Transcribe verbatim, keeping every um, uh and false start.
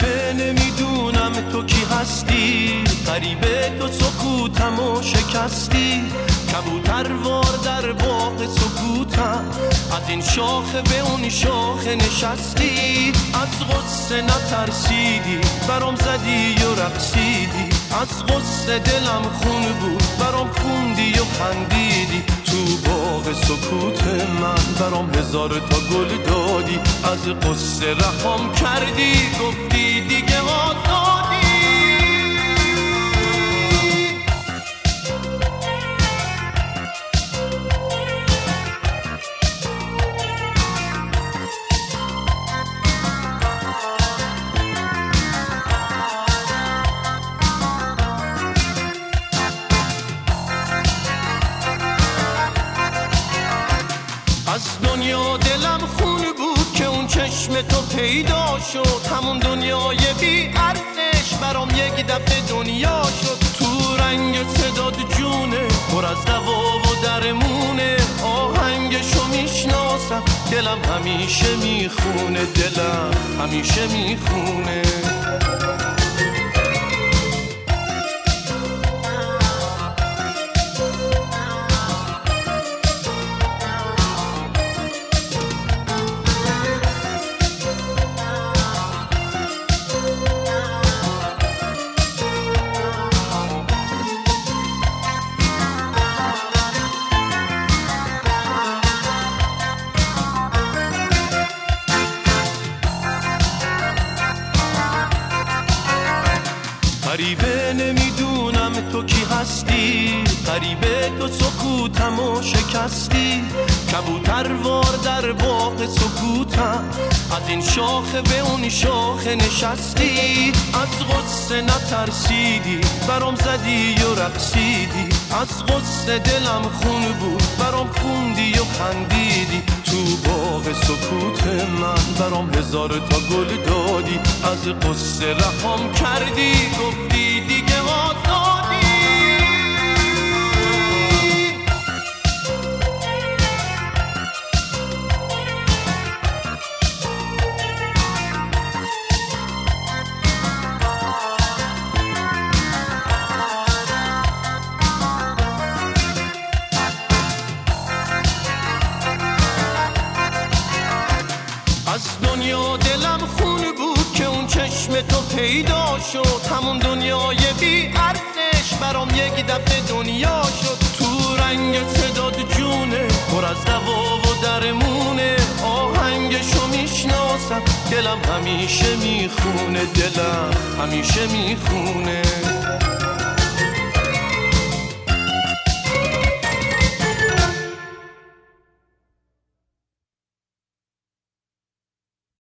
غریبه نمیدونم تو کی هستی، غریبه تو سکوتمو شکستی. کبوتروار در باغ سکوتم، از این شاخه به اون شاخه نشستی. از غصه نترسیدی برام زدی و رقصیدی، از غصه دلم خون بود برام خوندی و خندیدی. تو باغ سکوت من برام هزار تا گل دادی، از غصه رهام کردی گفتی دیگه آزادی. از دنیا دلم خون بود که اون چشم تو پیدا شد، همون دنیای بی ارزش برام یک دفعه دنیا شد. تو رنگ صداد جونه پر از دوا و درمونه، آهنگشو میشناسم دلم همیشه میخونه، دلم همیشه میخونه. غریبه نمیدونم تو کی هستی، غریبه تو سکوتمو شکستی. کبوتروار در باغ سکوتم، از این شاخه به اون شاخه نشستی. از غصه نترسیدی برام زدی و رقصیدی، از غصه دلم خون بود برام خوندی و خندیدی. تو باغ سکوت من برام هزار تا گل دادی، از غصه رهام کردی گفتی دیگه آزادی. از دنیا دلم خون بود که اون چشم تو پیدا شد، همون دنیای بی ارزش برام یک دفعه دنیا شد. تو رنگ صداد جونه پر از دوا و درمونه، آهنگشو میشناسم دلم همیشه میخونه، دلم همیشه میخونه.